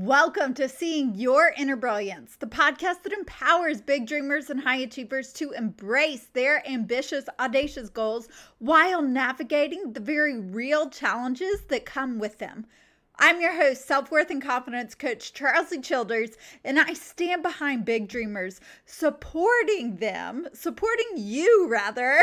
Welcome to Seeing Your Inner Brilliance, the podcast that empowers big dreamers and high achievers to embrace their ambitious, audacious goals while navigating the very real challenges that come with them. I'm your host, self-worth and confidence coach Charlie Childers, and I stand behind big dreamers, supporting you rather,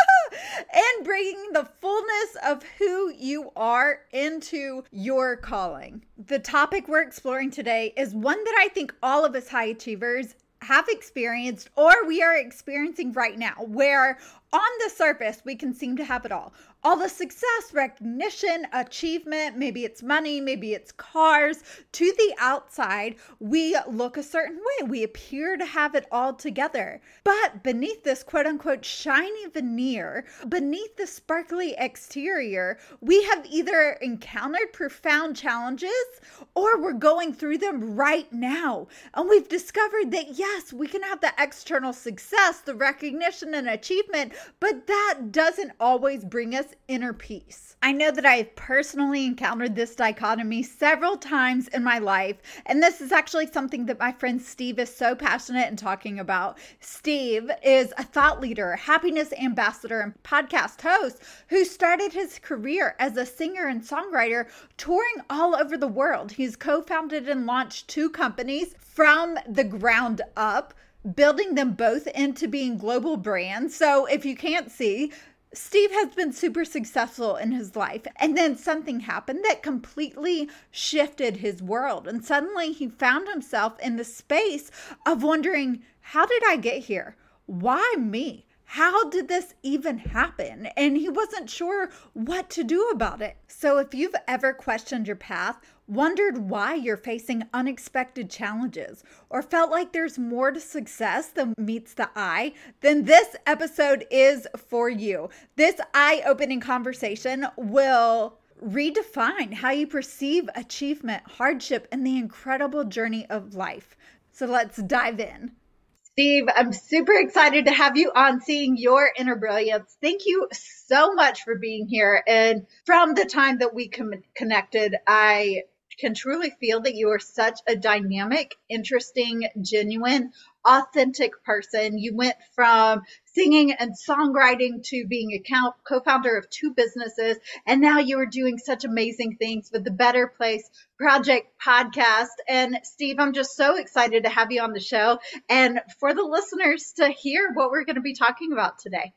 and bringing the fullness of who you are into your calling. The topic we're exploring today is one that I think all of us high achievers have experienced or we are experiencing right now, where on the surface we can seem to have it all the success, recognition, achievement, maybe it's money, maybe it's cars. To the outside, we look a certain way. We appear to have it all together. But beneath this quote unquote shiny veneer, beneath the sparkly exterior, we have either encountered profound challenges or we're going through them right now. And we've discovered that yes, we can have the external success, the recognition and achievement, but that doesn't always bring us inner peace. I know that I've personally encountered this dichotomy several times in my life, and this is actually something that my friend Steve is so passionate in talking about. Steve is a thought leader, happiness ambassador, and podcast host who started his career as a singer and songwriter touring all over the world. He's co-founded and launched 2 companies from the ground up, building them both into being global brands. So if you can't see, Steve has been super successful in his life. And then something happened that completely shifted his world. And suddenly he found himself in the space of wondering, how did I get here? Why me? How did this even happen? And he wasn't sure what to do about it. So if you've ever questioned your path, wondered why you're facing unexpected challenges, or felt like there's more to success than meets the eye, then this episode is for you. This eye-opening conversation will redefine how you perceive achievement, hardship, and the incredible journey of life. So let's dive in. Steve, I'm super excited to have you on Seeing Your Inner Brilliance. Thank you so much for being here. And from the time that we connected, I can truly feel that you are such a dynamic, interesting, genuine, authentic person. You went from singing and songwriting to being a co-founder of 2 businesses. And now you are doing such amazing things with the Better Place Project podcast. And Steve, I'm just so excited to have you on the show and for the listeners to hear what we're going to be talking about today.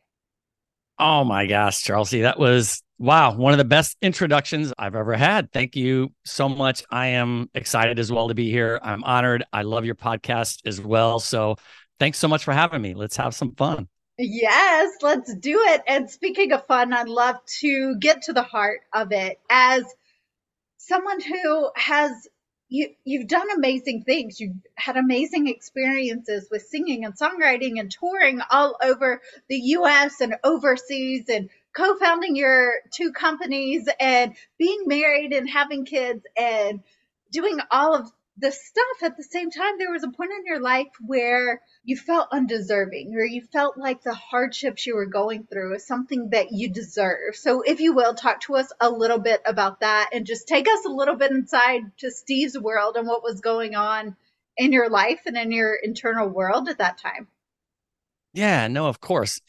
Oh my gosh, Chelsea, that was, wow, one of the best introductions I've ever had. Thank you so much. I am excited as well to be here. I'm honored. I love your podcast as well. So thanks so much for having me. Let's have some fun. Yes, let's do it. And speaking of fun, I'd love to get to the heart of it. As someone who has You've done amazing things. You've had amazing experiences with singing and songwriting and touring all over the US and overseas and co-founding your 2 companies and being married and having kids and doing all of the stuff. At the same time, there was a point in your life where you felt undeserving, or you felt like the hardships you were going through is something that you deserve. So if you will, talk to us a little bit about that and just take us a little bit inside to Steve's world and what was going on in your life and in your internal world at that time. Yeah, no, of course.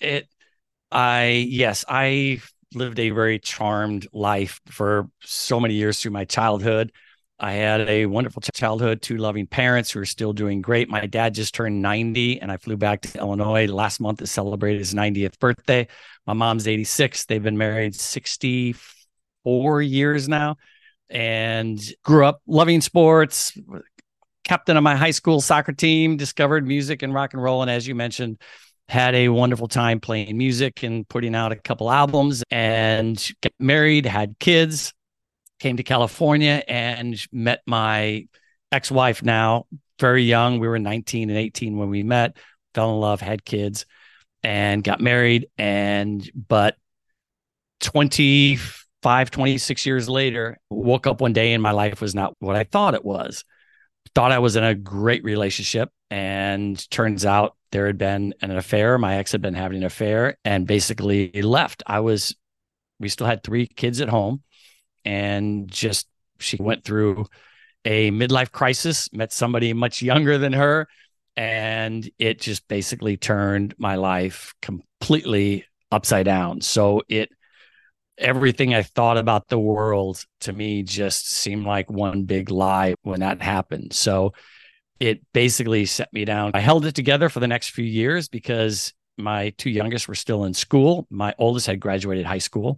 I lived a very charmed life for so many years through my childhood. I had a wonderful childhood, 2 loving parents who are still doing great. My dad just turned 90 and I flew back to Illinois last month to celebrate his 90th birthday. My mom's 86. They've been married 64 years now and grew up loving sports, captain of my high school soccer team, discovered music and rock and roll. And as you mentioned, had a wonderful time playing music and putting out a couple albums and got married, had kids. Came to California and met my ex-wife now, very young. We were 19 and 18 when we met, fell in love, had kids, and got married. But 26 years later, woke up one day and my life was not what I thought it was. Thought I was in a great relationship, and turns out there had been an affair. My ex had been having an affair and basically left. We still had 3 kids at home. And she went through a midlife crisis, met somebody much younger than her, and it just basically turned my life completely upside down. So everything I thought about the world to me just seemed like one big lie when that happened. So it basically set me down. I held it together for the next few years because my two youngest were still in school. My oldest had graduated high school.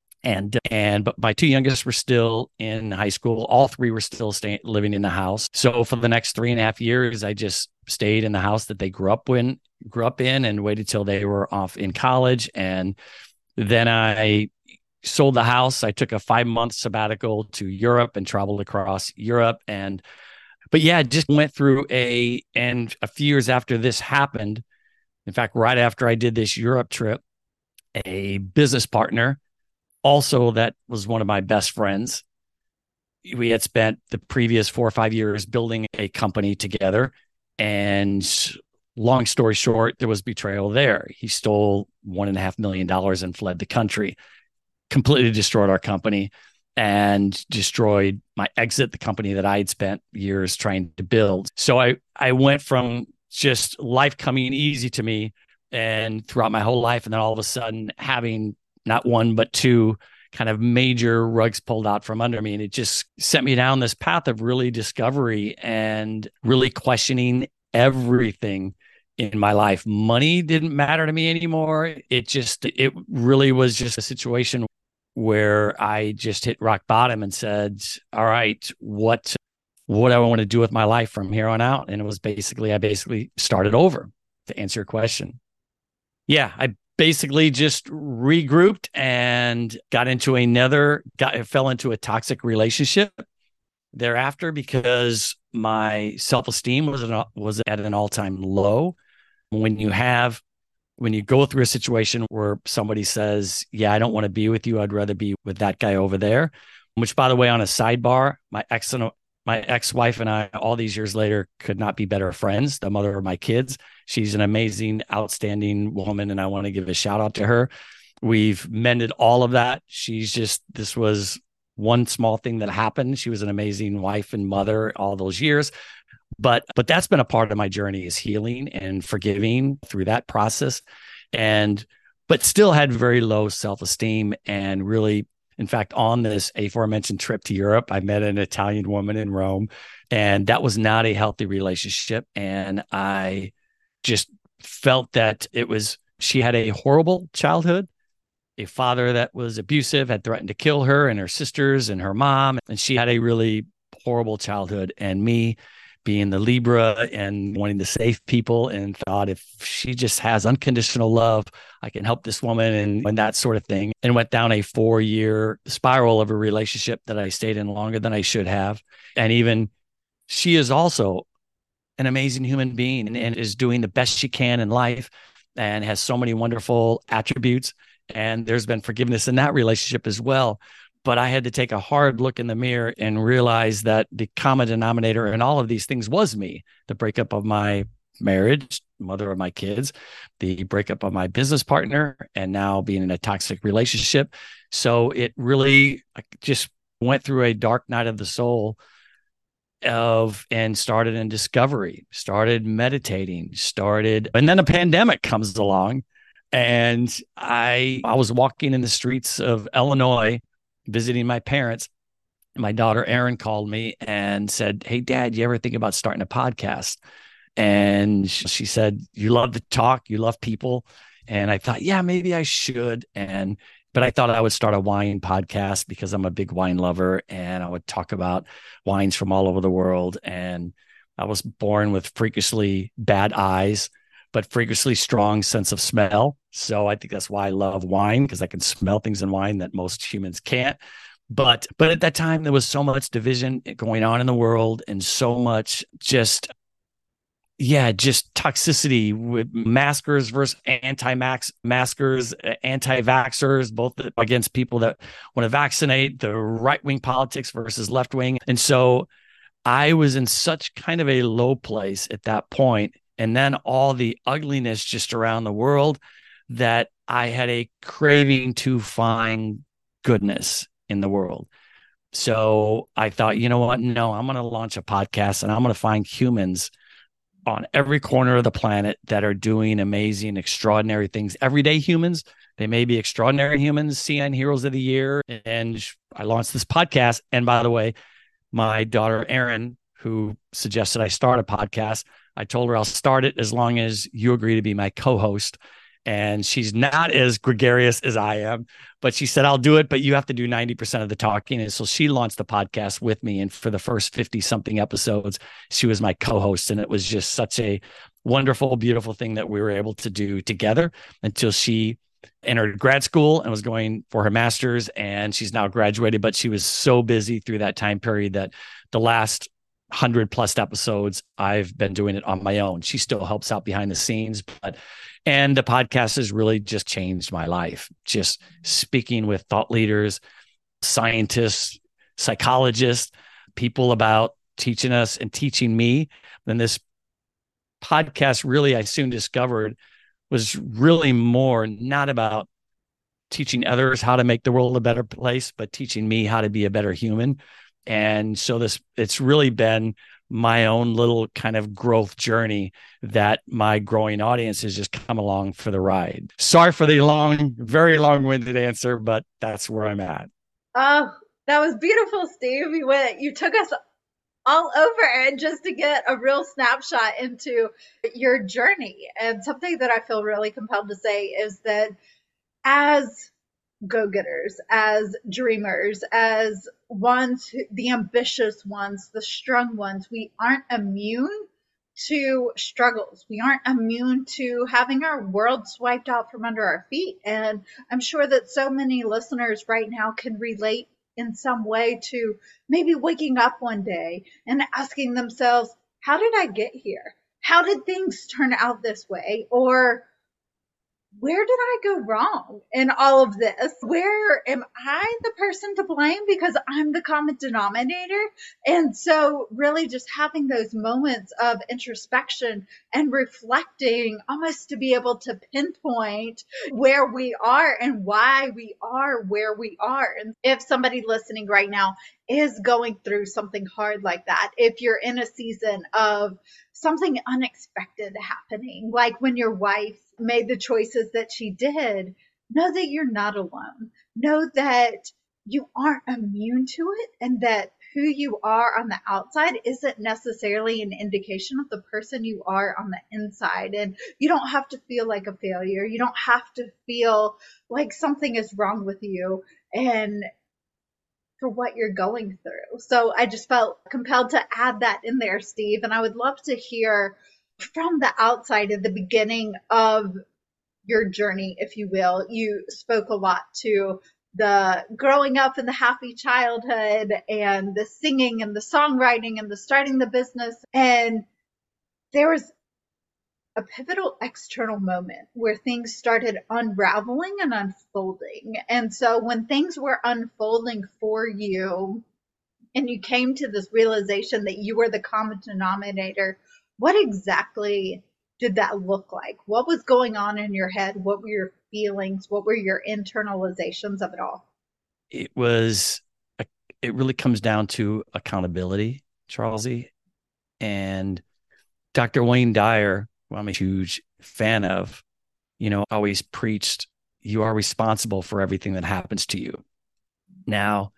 But my two youngest were still in high school. All three were still living in the house. So for the next 3.5 years, I just stayed in the house that they grew up in, and waited till they were off in college. And then I sold the house. I took a 5-month sabbatical to Europe and traveled across Europe. But yeah, just went through and a few years after this happened, in fact, right after I did this Europe trip, a business partner, also that was one of my best friends. We had spent the previous 4 or 5 years building a company together. And long story short, there was betrayal there. He stole $1.5 million and fled the country, completely destroyed our company and destroyed my exit, the company that I had spent years trying to build. So I went from just life coming easy to me and throughout my whole life, and then all of a sudden having not one, but two kind of major rugs pulled out from under me. And it just sent me down this path of really discovery and really questioning everything in my life. Money didn't matter to me anymore. It really was just a situation where I just hit rock bottom and said, all right, what do I want to do with my life from here on out? And I basically started over, to answer your question. Yeah, I basically just regrouped and fell into a toxic relationship thereafter because my self-esteem was at an all-time low. When you go through a situation where somebody says, yeah, I don't want to be with you, I'd rather be with that guy over there, which, by the way, on a sidebar, my ex-wife and I, all these years later, could not be better friends, the mother of my kids. She's an amazing, outstanding woman, and I want to give a shout out to her. We've mended all of that. This was one small thing that happened. She was an amazing wife and mother all those years. But that's been a part of my journey, is healing and forgiving through that process. But still had very low self-esteem, and really, in fact, on this aforementioned trip to Europe, I met an Italian woman in Rome, and that was not a healthy relationship. And I just felt that she had a horrible childhood, a father that was abusive, had threatened to kill her and her sisters and her mom. And she had a really horrible childhood. And me, being the Libra and wanting to save people, and thought, if she just has unconditional love, I can help this woman and that sort of thing. And went down a 4-year spiral of a relationship that I stayed in longer than I should have. And even she is also an amazing human being and is doing the best she can in life and has so many wonderful attributes. And there's been forgiveness in that relationship as well. But I had to take a hard look in the mirror and realize that the common denominator in all of these things was me. The breakup of my marriage, mother of my kids, the breakup of my business partner, and now being in a toxic relationship. So it really just went through a dark night of the soul and started in discovery, started meditating, and then a pandemic comes along. And I was walking in the streets of Illinois, visiting my parents. My daughter Erin called me and said, "Hey, Dad, you ever think about starting a podcast?" And she said, "You love to talk, you love people." And I thought, yeah, maybe I should. But I thought I would start a wine podcast because I'm a big wine lover, and I would talk about wines from all over the world. And I was born with freakishly bad eyes, but freakishly strong sense of smell. So I think that's why I love wine, because I can smell things in wine that most humans can't. But at that time, there was so much division going on in the world, and so much just toxicity with maskers versus anti-maskers, anti-vaxxers, both against people that want to vaccinate, the right-wing politics versus left-wing. And so I was in such kind of a low place at that point. And then all the ugliness just around the world, that I had a craving to find goodness in the world. So I thought, you know what? No, I'm going to launch a podcast and I'm going to find humans on every corner of the planet that are doing amazing, extraordinary things. Everyday humans. They may be extraordinary humans, CN Heroes of the Year. And I launched this podcast. And by the way, my daughter, Erin, who suggested I start a podcast, I told her I'll start it as long as you agree to be my co-host. And she's not as gregarious as I am, but she said, I'll do it, but you have to do 90% of the talking. And so she launched the podcast with me. And for the first 50 something episodes, she was my co-host. And it was just such a wonderful, beautiful thing that we were able to do together until she entered grad school and was going for her master's, and she's now graduated, but she was so busy through that time period that the last 100+ episodes, I've been doing it on my own. She still helps out behind the scenes, and the podcast has really just changed my life. Just speaking with thought leaders, scientists, psychologists, people about teaching us and teaching me. And this podcast really, I soon discovered, was really more not about teaching others how to make the world a better place, but teaching me how to be a better human. And so it's really been my own little kind of growth journey that my growing audience has just come along for the ride. Sorry for the very long-winded answer, but that's where I'm at. Oh, that was beautiful, Steve. You took us all over, and just to get a real snapshot into your journey. And something that I feel really compelled to say is that as go-getters, as dreamers, as the ambitious ones, the strong ones, we aren't immune to struggles. We aren't immune to having our world swiped out from under our feet. And I'm sure that so many listeners right now can relate in some way to maybe waking up one day and asking themselves, how did I get here? How did things turn out this way? Or where did I go wrong in all of this? Where am I the person to blame because I'm the common denominator? And so really just having those moments of introspection and reflecting, almost to be able to pinpoint where we are and why we are where we are. And if somebody listening right now is going through something hard like that, if you're in a season of something unexpected happening, like when your wife made the choices that she did, know that you're not alone. Know that you aren't immune to it, and that who you are on the outside isn't necessarily an indication of the person you are on the inside. And you don't have to feel like a failure. You don't have to feel like something is wrong with you and for what you're going through. So I just felt compelled to add that in there, Steve. And I would love to hear from the outside at the beginning of your journey, if you will. You spoke a lot to the growing up in the happy childhood and the singing and the songwriting and the starting the business. And there was a pivotal external moment where things started unraveling and unfolding. And so when things were unfolding for you and you came to this realization that you were the common denominator, what exactly did that look like? What was going on in your head? What were your feelings? What were your internalizations of it all? It really comes down to accountability, Charlesy. And Dr. Wayne Dyer, who I'm a huge fan of, always preached, you are responsible for everything that happens to you. Now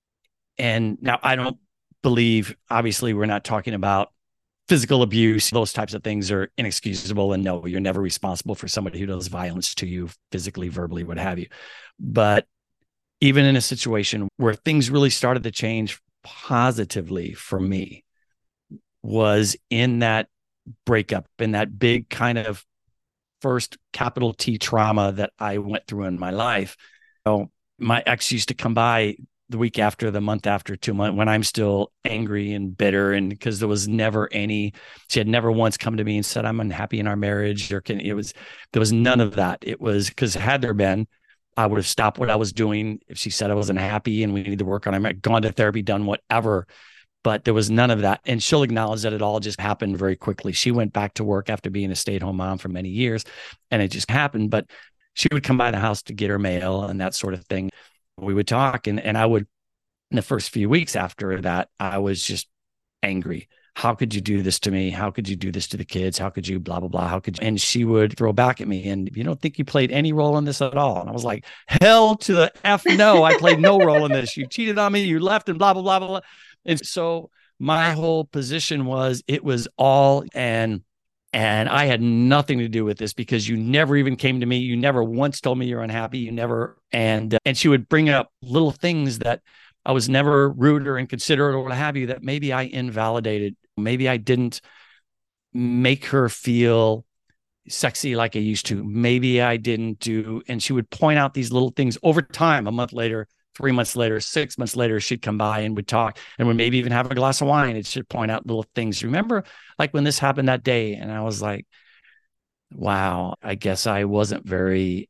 I don't believe, obviously, we're not talking about physical abuse. Those types of things are inexcusable. And no, you're never responsible for somebody who does violence to you, physically, verbally, what have you. But even in a situation where things really started to change positively for me was in that breakup, in that big kind of first capital T trauma that I went through in my life. My ex used to come by the week after, the month after, 2 months, when I'm still angry and bitter. And because there was never she had never once come to me and said, I'm unhappy in our marriage. There was none of that. It was because had there been, I would have stopped what I was doing. If she said I wasn't happy and we needed to work on it, gone to therapy, done whatever. But there was none of that. And she'll acknowledge that it all just happened very quickly. She went back to work after being a stay-at-home mom for many years, and it just happened. But she would come by the house to get her mail and that sort of thing. We would talk, and I would In the first few weeks after that, I was just angry. How could you do this to me? How could you do this to the kids? How could you blah, blah, blah? How could you? And she would throw back at me. And you don't think you played any role in this at all? And I was like, hell to the F no, I played no role in this. You cheated on me. You left and blah, blah, blah, blah. And so my whole position was it was all and I had nothing to do with this because you never even came to me. You never once told me you're unhappy. You never. And she would bring up little things that I was never rude or inconsiderate or what have you, that maybe I invalidated. Maybe I didn't make her feel sexy like I used to. Maybe I didn't do. And she would point out these little things over time. A month later, 3 months later, 6 months later, she'd come by and would talk and would maybe even have a glass of wine. And she'd point out little things. Remember, like when this happened that day? And I was like, wow, I guess I wasn't very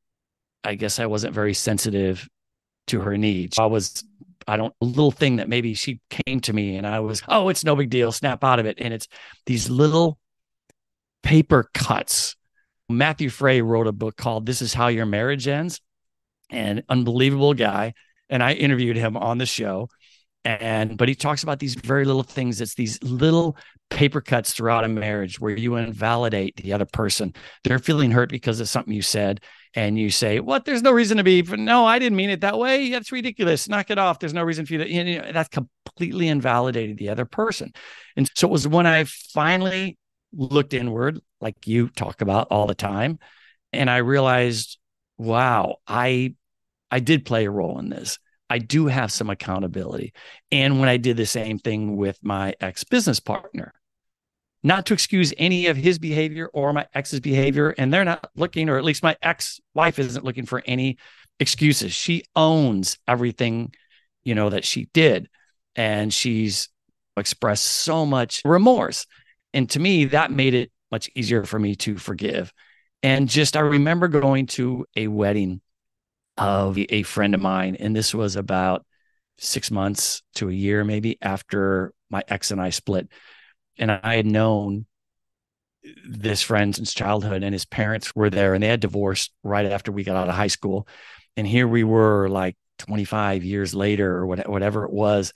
sensitive to her needs. A little thing that maybe she came to me and I was, oh, it's no big deal, snap out of it. And it's these little paper cuts. Matthew Frey wrote a book called This Is How Your Marriage Ends, and unbelievable guy. And I interviewed him on the show. But he talks about these very little things. It's these little paper cuts throughout a marriage where you invalidate the other person. They're feeling hurt because of something you said. And you say, what? There's no reason to be. No, I didn't mean it that way. That's ridiculous. Knock it off. There's no reason for you to. That's completely invalidated the other person. And so it was when I finally looked inward, like you talk about all the time. And I realized, wow, I did play a role in this. I do have some accountability. And when I did the same thing with my ex-business partner, not to excuse any of his behavior or my ex's behavior, and they're not looking, or at least my ex-wife isn't looking for any excuses. She owns everything, that she did. And she's expressed so much remorse. And to me, that made it much easier for me to forgive. And I remember going to a wedding of a friend of mine. And this was about 6 months to a year, maybe after my ex and I split. And I had known this friend since childhood, and his parents were there, and they had divorced right after we got out of high school. And here we were like 25 years later or whatever it was,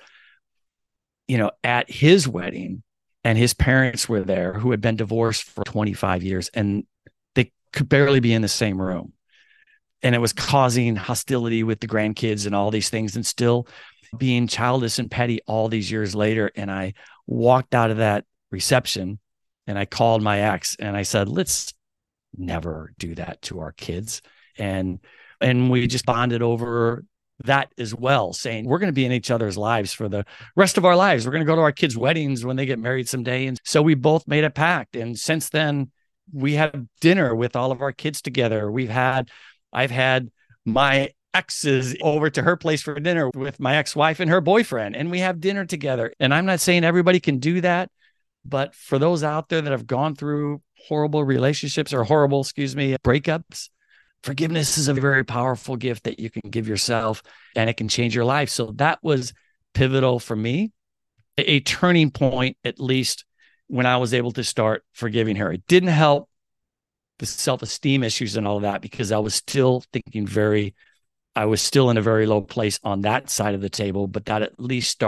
at his wedding, and his parents were there who had been divorced for 25 years, and they could barely be in the same room. And it was causing hostility with the grandkids and all these things, and still being childish and petty all these years later. And I walked out of that reception and I called my ex and I said, let's never do that to our kids. And we just bonded over that as well, saying we're going to be in each other's lives for the rest of our lives. We're going to go to our kids' weddings when they get married someday. And so we both made a pact. And since then, we have dinner with all of our kids together. I've had my exes over to her place for dinner with my ex-wife and her boyfriend, and we have dinner together. And I'm not saying everybody can do that, but for those out there that have gone through horrible relationships or breakups, forgiveness is a very powerful gift that you can give yourself, and it can change your life. So that was pivotal for me, a turning point, at least when I was able to start forgiving her. It didn't help the self-esteem issues and all of that, because I was still in a very low place on that side of the table, but that at least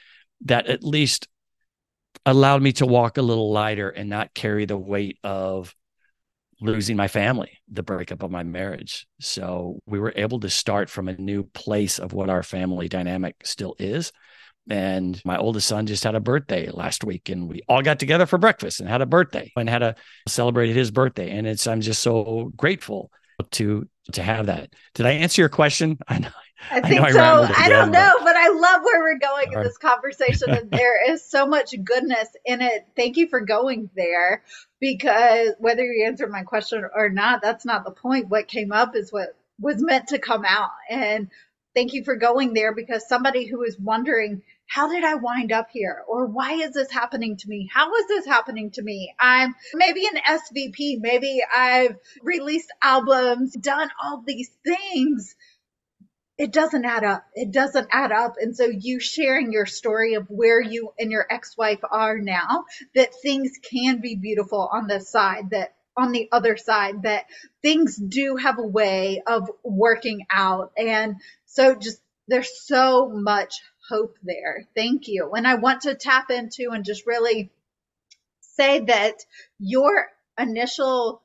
allowed me to walk a little lighter and not carry the weight of losing my family, the breakup of my marriage. So we were able to start from a new place of what our family dynamic still is. And my oldest son just had a birthday last week, and we all got together for breakfast and had a birthday and celebrated his birthday. And I'm just so grateful to have that. Did I answer your question? I think so. I don't know, but I love where we're going in this conversation. And there is so much goodness in it. Thank you for going there, because whether you answer my question or not, that's not the point. What came up is what was meant to come out. And thank you for going there, because somebody who is wondering, how did I wind up here? Or why is this happening to me? How is this happening to me? I'm maybe an SVP. Maybe I've released albums, done all these things. It doesn't add up. It doesn't add up. And so you sharing your story of where you and your ex-wife are now, that things can be beautiful on this side, that on the other side, that things do have a way of working out. And so there's so much hope there. Thank you. And I want to tap into and just really say that your initial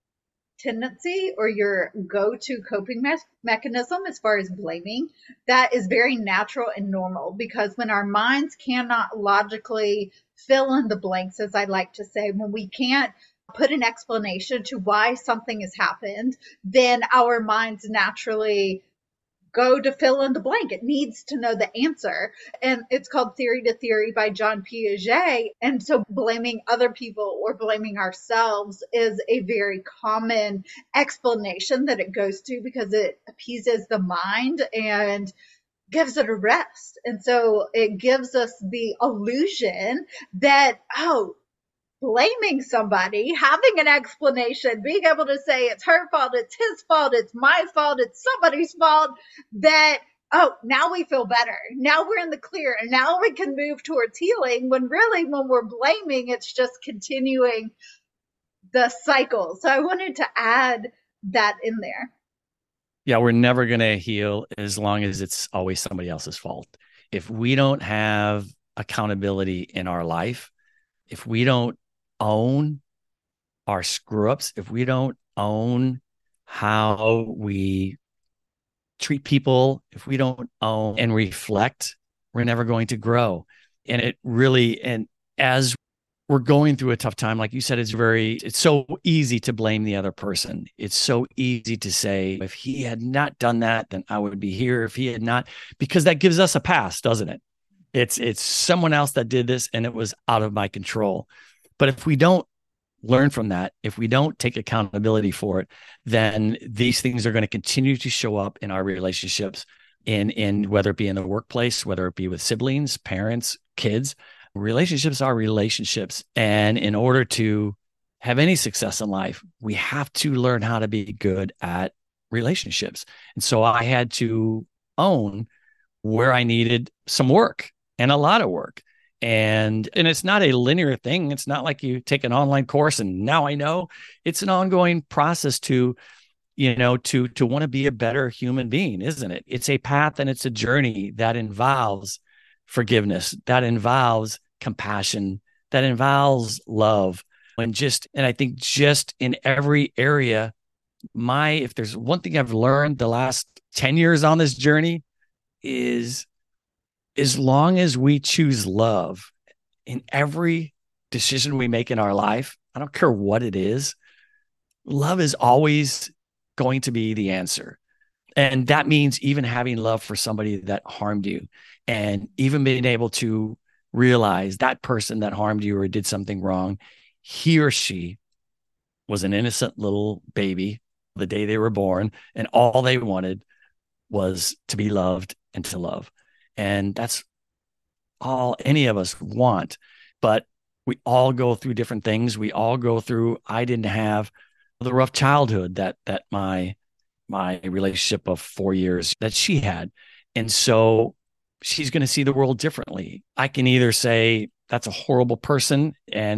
tendency or your go-to coping mechanism as far as blaming, that is very natural and normal, because when our minds cannot logically fill in the blanks, as I like to say, when we can't put an explanation to why something has happened, then our minds naturally go to fill in the blank. It needs to know the answer. And it's called Theory to Theory by John Piaget. And so blaming other people or blaming ourselves is a very common explanation that it goes to, because it appeases the mind and gives it a rest. And so it gives us the illusion that, oh, blaming somebody, having an explanation, being able to say it's her fault, it's his fault, it's my fault, it's somebody's fault, that, oh, now we feel better. Now we're in the clear, and now we can move towards healing, when really, when we're blaming, it's just continuing the cycle. So I wanted to add that in there. Yeah, we're never going to heal as long as it's always somebody else's fault. If we don't have accountability in our life, if we don't own our screw ups, if we don't own how we treat people, if we don't own and reflect, we're never going to grow. And it really, and as we're going through a tough time, like you said, it's so easy to blame the other person. It's so easy to say, if he had not done that, then I would be here. If he had not, because that gives us a pass, doesn't it? It's someone else that did this and it was out of my control. But if we don't learn from that, if we don't take accountability for it, then these things are going to continue to show up in our relationships, in whether it be in the workplace, whether it be with siblings, parents, kids. Relationships are relationships. And in order to have any success in life, we have to learn how to be good at relationships. And so I had to own where I needed some work, and a lot of work. And it's not a linear thing. It's not like you take an online course and now I know. It's an ongoing process to want to be a better human being, isn't it? It's a path and it's a journey that involves forgiveness, that involves compassion, that involves love. And I think just in every area, if there's one thing I've learned the last 10 years on this journey, is as long as we choose love in every decision we make in our life, I don't care what it is, love is always going to be the answer. And that means even having love for somebody that harmed you, and even being able to realize that person that harmed you or did something wrong, he or she was an innocent little baby the day they were born, and all they wanted was to be loved and to love. And that's all any of us want. But we all go through different things. We all go through, I didn't have the rough childhood that my relationship of 4 years that she had. And so she's going to see the world differently. I can either say that's a horrible person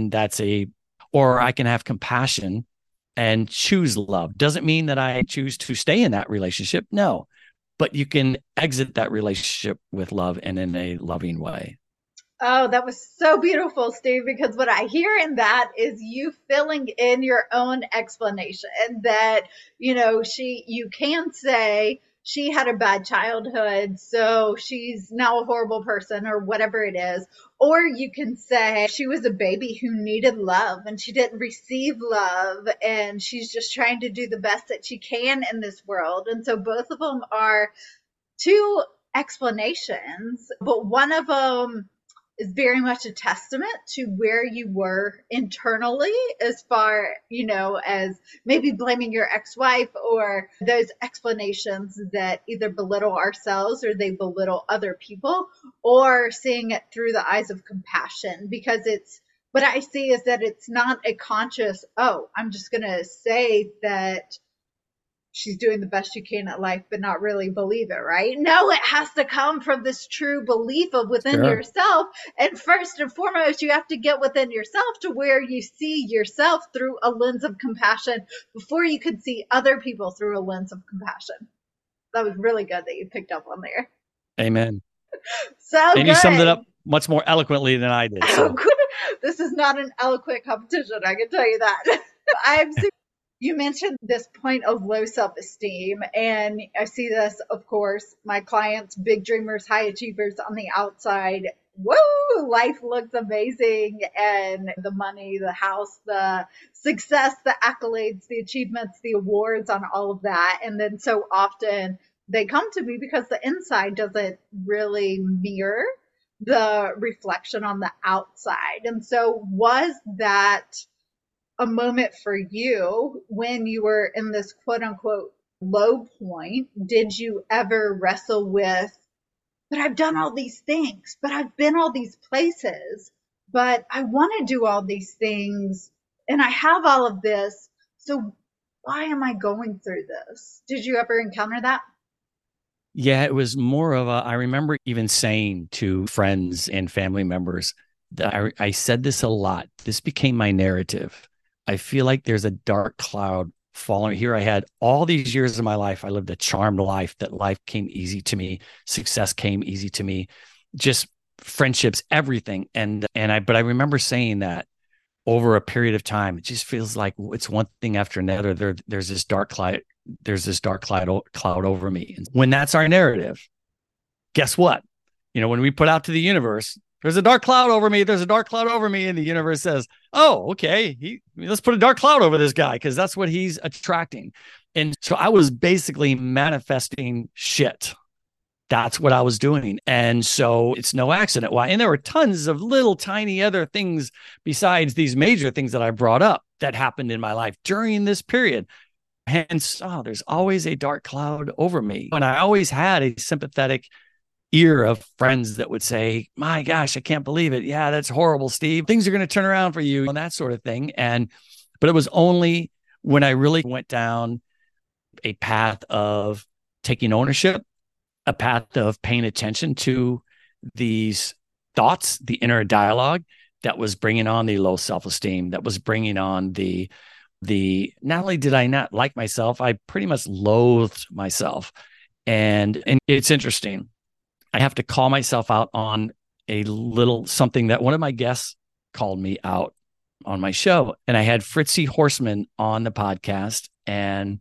or I can have compassion and choose love. Doesn't mean that I choose to stay in that relationship. No, but you can exit that relationship with love and in a loving way. Oh, that was so beautiful, Steve, because what I hear in that is you filling in your own explanation that, you can say she had a bad childhood, so she's now a horrible person or whatever it is. Or you can say she was a baby who needed love and she didn't receive love and she's just trying to do the best that she can in this world. And so both of them are two explanations, but one of them is very much a testament to where you were internally, as far, as maybe blaming your ex-wife or those explanations that either belittle ourselves or they belittle other people, or seeing it through the eyes of compassion. Because what I see is that it's not a conscious, oh, I'm just going to say that she's doing the best she can at life, but not really believe it, right? No, it has to come from this true belief of within yourself. And first and foremost, you have to get within yourself to where you see yourself through a lens of compassion before you can see other people through a lens of compassion. That was really good that you picked up on there. Amen. So and you summed it up much more eloquently than I did. So. This is not an eloquent competition, I can tell you that. You mentioned this point of low self-esteem, and I see this, of course, my clients, big dreamers, high achievers on the outside. Whoa, life looks amazing, and the money, the house, the success, the accolades, the achievements, the awards on all of that. And then so often they come to me because the inside doesn't really mirror the reflection on the outside. And so was that a moment for you when you were in this quote unquote low point? Did you ever wrestle with, but I've done all these things, but I've been all these places, but I want to do all these things and I have all of this. So why am I going through this? Did you ever encounter that? Yeah, it was more of I remember even saying to friends and family members that I said this a lot. This became my narrative. I feel like there's a dark cloud falling. Here I had all these years of my life. I lived a charmed life, that life came easy to me. Success came easy to me, just friendships, everything. But I remember saying that over a period of time, it just feels like it's one thing after another. There's this dark cloud. There's this dark cloud over me. And when that's our narrative, guess what? When we put out to the universe, there's a dark cloud over me. There's a dark cloud over me. And the universe says, oh, okay, let's put a dark cloud over this guy because that's what he's attracting. And so I was basically manifesting shit. That's what I was doing. And so it's no accident why. And there were tons of little tiny other things besides these major things that I brought up that happened in my life during this period. Hence, there's always a dark cloud over me. And I always had a sympathetic ear of friends that would say, my gosh, I can't believe it. Yeah, that's horrible, Steve. Things are going to turn around for you and that sort of thing. But it was only when I really went down a path of taking ownership, a path of paying attention to these thoughts, the inner dialogue that was bringing on the low self-esteem, that was bringing on the not only did I not like myself, I pretty much loathed myself. And it's interesting. I have to call myself out on a little something that one of my guests called me out on my show. And I had Fritzi Horseman on the podcast, and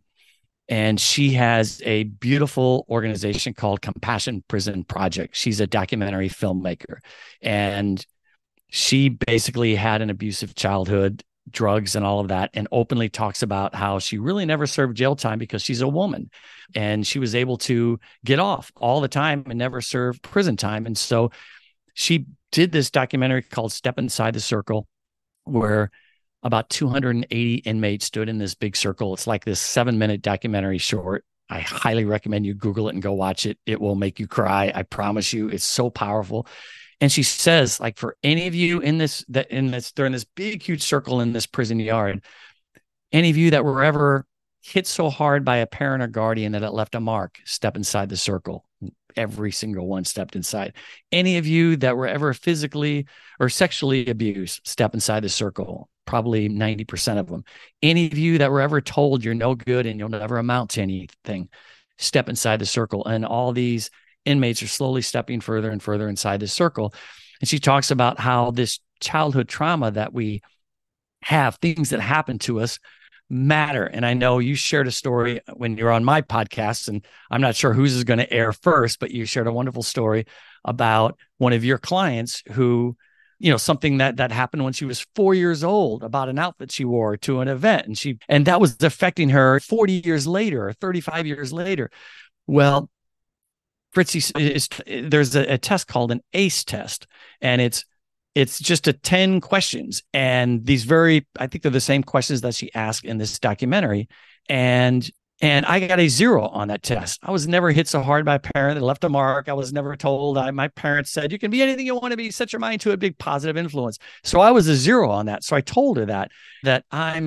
she has a beautiful organization called Compassion Prison Project. She's a documentary filmmaker, and she basically had an abusive childhood, drugs and all of that, and openly talks about how she really never served jail time because she's a woman and she was able to get off all the time and never serve prison time. And so she did this documentary called Step Inside the Circle, where about 280 inmates stood in this big circle. It's like this 7-minute documentary short. I highly recommend you Google it and go watch it. It will make you cry. I promise you, it's so powerful. And she says, like, for any of you during this big, huge circle in this prison yard, any of you that were ever hit so hard by a parent or guardian that it left a mark, step inside the circle. Every single one stepped inside. Any of you that were ever physically or sexually abused, step inside the circle. Probably 90% of them. Any of you that were ever told you're no good and you'll never amount to anything, step inside the circle. And all these inmates are slowly stepping further and further inside the circle. And she talks about how this childhood trauma that we have, things that happen to us, matter. And I know you shared a story when you're on my podcast, and I'm not sure whose is going to air first, but you shared a wonderful story about one of your clients who, something that happened when she was 4 years old, about an outfit she wore to an event, and that was affecting her 40 years later or 35 years later. Well, Fritzi, there's a test called an ACE test, and it's just 10 questions. And I think they're the same questions that she asked in this documentary. And I got a 0 on that test. I was never hit so hard by a parent that left a mark. I was never told. My parents said, you can be anything you want to be, set your mind to a big positive influence. So I was a 0 on that. So I told her that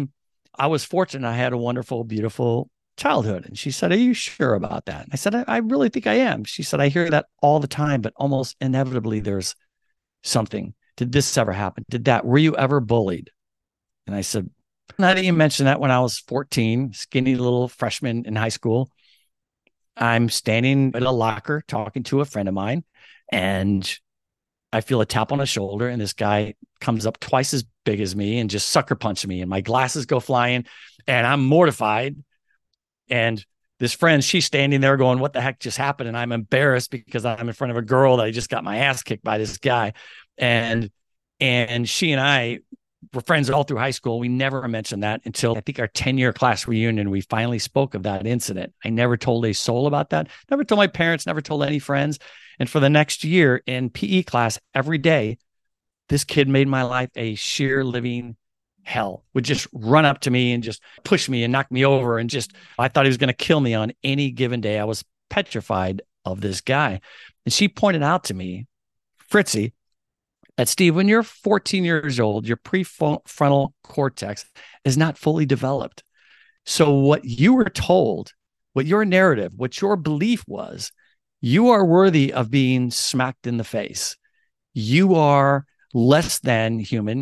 I was fortunate. I had a wonderful, beautiful childhood. And she said, are you sure about that? And I said, I really think I am. She said, I hear that all the time, but almost inevitably there's something. Did this ever happen? Were you ever bullied? And I said, now that you mentioned that, when I was 14, skinny little freshman in high school, I'm standing at a locker talking to a friend of mine. And I feel a tap on the shoulder, and this guy comes up twice as big as me and just sucker punches me, and my glasses go flying, and I'm mortified. And this friend, she's standing there going, what the heck just happened? And I'm embarrassed because I'm in front of a girl that I just got my ass kicked by this guy. And she and I were friends all through high school. We never mentioned that until I think our 10-year class reunion. We finally spoke of that incident. I never told a soul about that. Never told my parents, never told any friends. And for the next year in PE class, every day, this kid made my life a sheer living hell. Would just run up to me and just push me and knock me over. And just, I thought he was going to kill me on any given day. I was petrified of this guy. And she pointed out to me, Fritzy, that Steve, when you're 14 years old, your prefrontal cortex is not fully developed. So what you were told, what your narrative, what your belief was, you are worthy of being smacked in the face. You are less than human.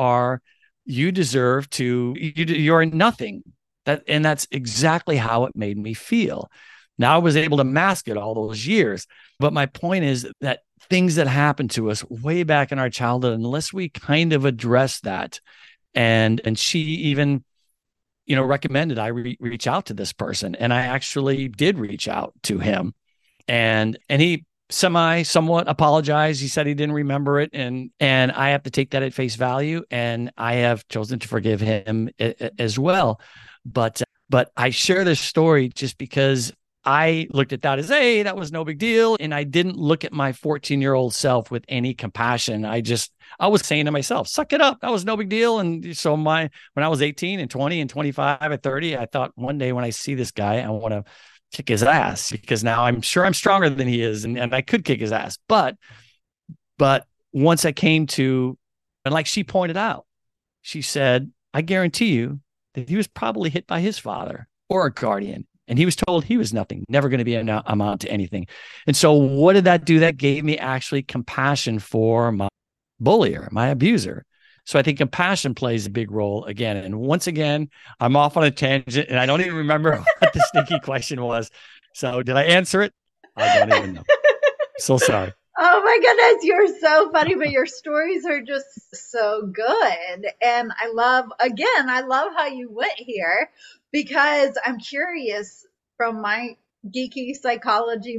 You deserve to, you're nothing. And that's exactly how it made me feel. Now I was able to mask it all those years. But my point is that things that happened to us way back in our childhood, unless we kind of address that, and she even, recommended I reach out to this person. And I actually did reach out to him, and he somewhat apologized. He said he didn't remember it. And I have to take that at face value. And I have chosen to forgive him as well. But I share this story just because I looked at that as, hey, that was no big deal. And I didn't look at my 14-year-old self with any compassion. I was saying to myself, suck it up. That was no big deal. And so when I was 18 and 20 and 25 and 30, I thought one day when I see this guy, I want to kick his ass, because now I'm sure I'm stronger than he is. And I could kick his ass. But once I came to, and like she pointed out, she said, I guarantee you that he was probably hit by his father or a guardian. And he was told he was nothing, never going to be amount to anything. And so what did that do? That gave me actually compassion for my bullier, my abuser. So I think compassion plays a big role again. And once again, I'm off on a tangent, and I don't even remember what the sneaky question was. So did I answer it? I don't even know. So sorry. Oh my goodness, you're so funny, but your stories are just so good. And I love how you went here, because I'm curious from my geeky psychology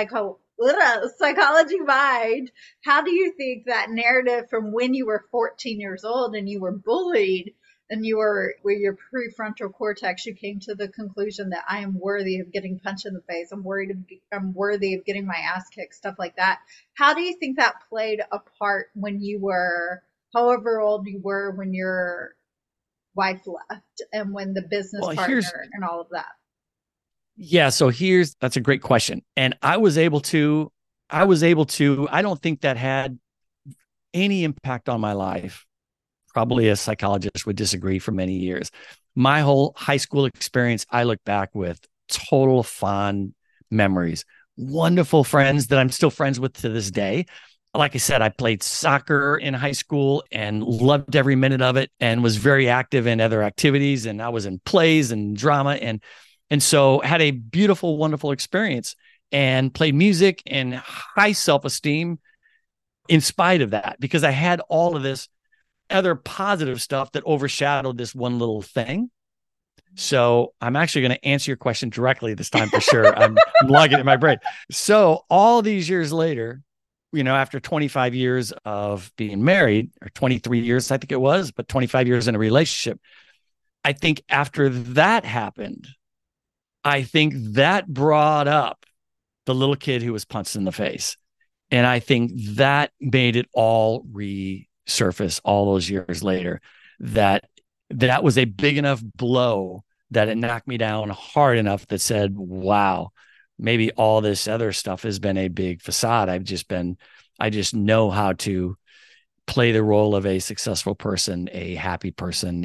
mind, how do you think that narrative from when you were 14 years old and you were bullied and you were with your prefrontal cortex, you came to the conclusion that I am worthy of getting punched in the face. I'm worthy of getting my ass kicked, stuff like that. How do you think that played a part when you were, however old you were, when your wife left and when the business partner and all of that? Yeah. So that's a great question. And I was able to, I don't think that had any impact on my life. Probably a psychologist would disagree for many years. My whole high school experience, I look back with total fond memories, wonderful friends that I'm still friends with to this day. Like I said, I played soccer in high school and loved every minute of it, and was very active in other activities. And I was in plays and drama. And so had a beautiful, wonderful experience, and played music and high self-esteem in spite of that, because I had all of this other positive stuff that overshadowed this one little thing. So I'm actually going to answer your question directly this time for sure. I'm logging it in my brain. So all these years later, after 25 years of being married, or 23 years, I think it was, but 25 years in a relationship, I think after that happened, I think that brought up the little kid who was punched in the face. And I think that made it all resurface all those years later, that was a big enough blow that it knocked me down hard enough that said, wow, maybe all this other stuff has been a big facade. I just know how to play the role of a successful person, a happy person,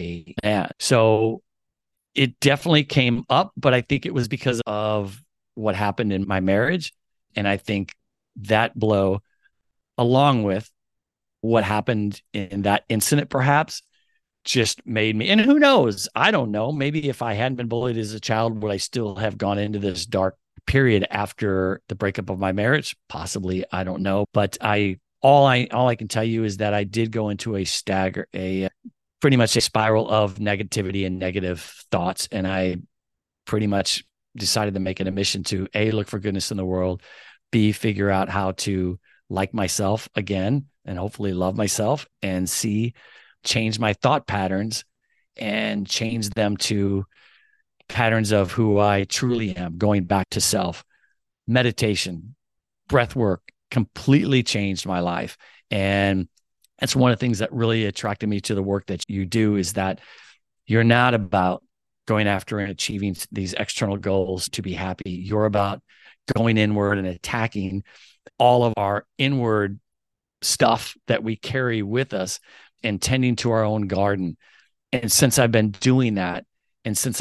so it definitely came up, but I think it was because of what happened in my marriage. And I think that blow, along with what happened in that incident, perhaps just made me, and who knows, I don't know, maybe if I hadn't been bullied as a child, would I still have gone into this dark period after the breakup of my marriage. Possibly, I don't know. But all I can tell you is that I did go into a pretty much a spiral of negativity and negative thoughts. And I pretty much decided to make it a mission to A, look for goodness in the world, B, figure out how to like myself again and hopefully love myself, and C, change my thought patterns and change them to patterns of who I truly am, going back to self. Meditation, breath work completely changed my life. And that's one of the things that really attracted me to the work that you do, is that you're not about going after and achieving these external goals to be happy. You're about going inward and attacking all of our inward stuff that we carry with us and tending to our own garden. And since I've been doing that, and since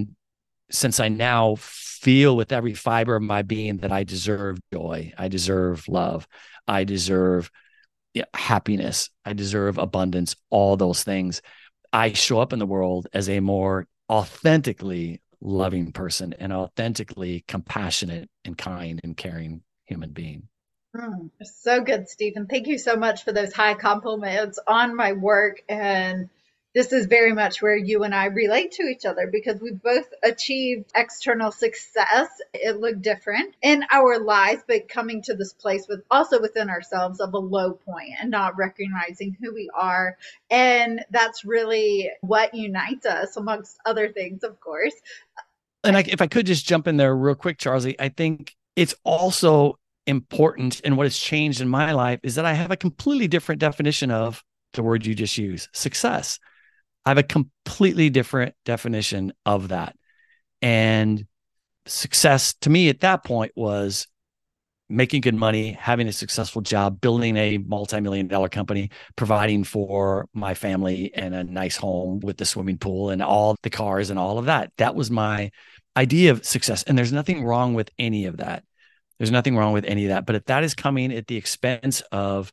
I now feel with every fiber of my being that I deserve joy, I deserve love, I deserve happiness, I deserve abundance, all those things, I show up in the world as a more authentically loving person and authentically compassionate and kind and caring human being. So good, Stephen. Thank you so much for those high compliments on my work. And this is very much where you and I relate to each other, because we've both achieved external success. It looked different in our lives, but coming to this place with also within ourselves of a low point and not recognizing who we are. And that's really what unites us, amongst other things, of course. And if I could just jump in there real quick, Charlie, I think it's also important, and what has changed in my life is that I have a completely different definition of the word you just used, success. I have a completely different definition of that. And success to me at that point was making good money, having a successful job, building a multi-million-dollar company, providing for my family and a nice home with the swimming pool and all the cars and all of that. That was my idea of success. And there's nothing wrong with any of that. There's nothing wrong with any of that. But if that is coming at the expense of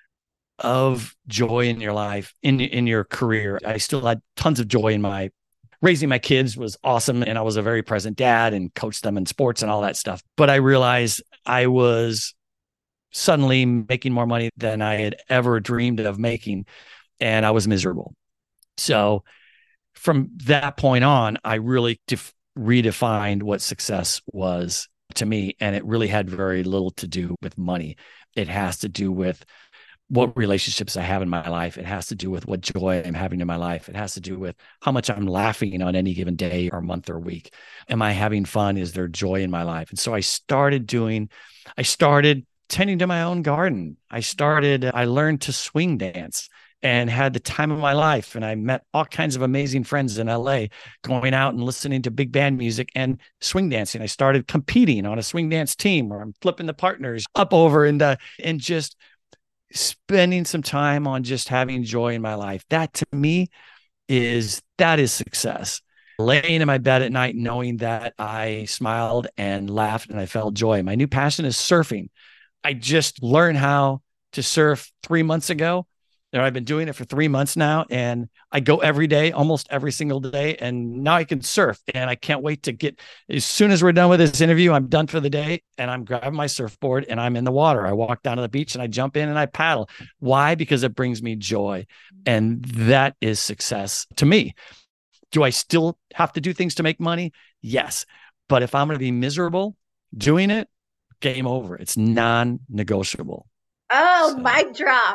joy in your life, in your career, I still had tons of joy in raising my kids was awesome. And I was a very present dad and coached them in sports and all that stuff. But I realized I was suddenly making more money than I had ever dreamed of making. And I was miserable. So from that point on, I really redefined what success was to me. And it really had very little to do with money. It has to do with what relationships I have in my life. It has to do with what joy I'm having in my life. It has to do with how much I'm laughing on any given day or month or week. Am I having fun? Is there joy in my life? And so I started tending to my own garden. I learned to swing dance and had the time of my life. And I met all kinds of amazing friends in LA, going out and listening to big band music and swing dancing. I started competing on a swing dance team where I'm flipping the partners up over and just spending some time on just having joy in my life. That to me is success. Laying in my bed at night, knowing that I smiled and laughed and I felt joy. My new passion is surfing. I just learned how to surf 3 months ago. And I've been doing it for 3 months now, and I go every day, almost every single day. And now I can surf, and I can't wait to as soon as we're done with this interview, I'm done for the day, and I'm grabbing my surfboard and I'm in the water. I walk down to the beach and I jump in and I paddle. Why? Because it brings me joy. And that is success to me. Do I still have to do things to make money? Yes. But if I'm going to be miserable doing it, game over. It's non-negotiable. Oh, so. Mic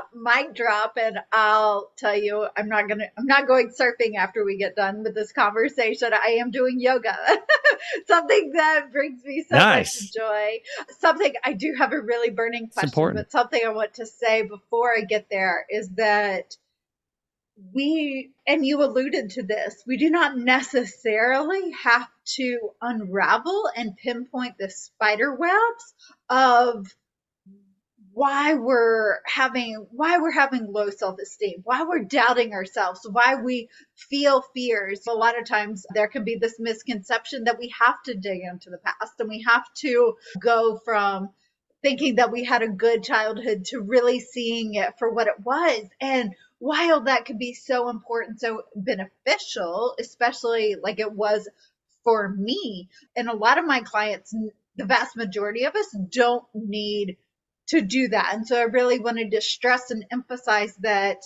drop. And I'll tell you, I'm not going surfing after we get done with this conversation. I am doing yoga, something that brings me so much joy. Something I do have a really burning question, but something I want to say before I get there is that and you alluded to this, we do not necessarily have to unravel and pinpoint the spider webs of why we're having low self-esteem, why we're doubting ourselves, why we feel fears. A lot of times there can be this misconception that we have to dig into the past and we have to go from thinking that we had a good childhood to really seeing it for what it was. And while that could be so important, so beneficial, especially like it was for me, and a lot of my clients the vast majority of us don't need to do that. And so I really wanted to stress and emphasize that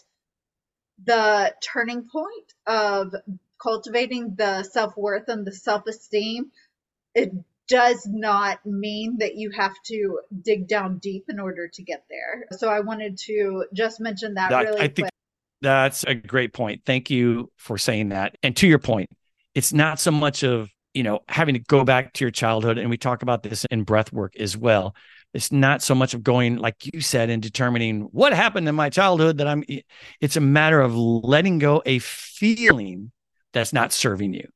the turning point of cultivating the self-worth and the self-esteem, it does not mean that you have to dig down deep in order to get there. So I wanted to just mention that really quick. I think that's a great point. Thank you for saying that. And to your point, it's not so much of, having to go back to your childhood. And we talk about this in breath work as well. It's not so much of going, like you said, and determining what happened in my childhood it's a matter of letting go a feeling that's not serving you,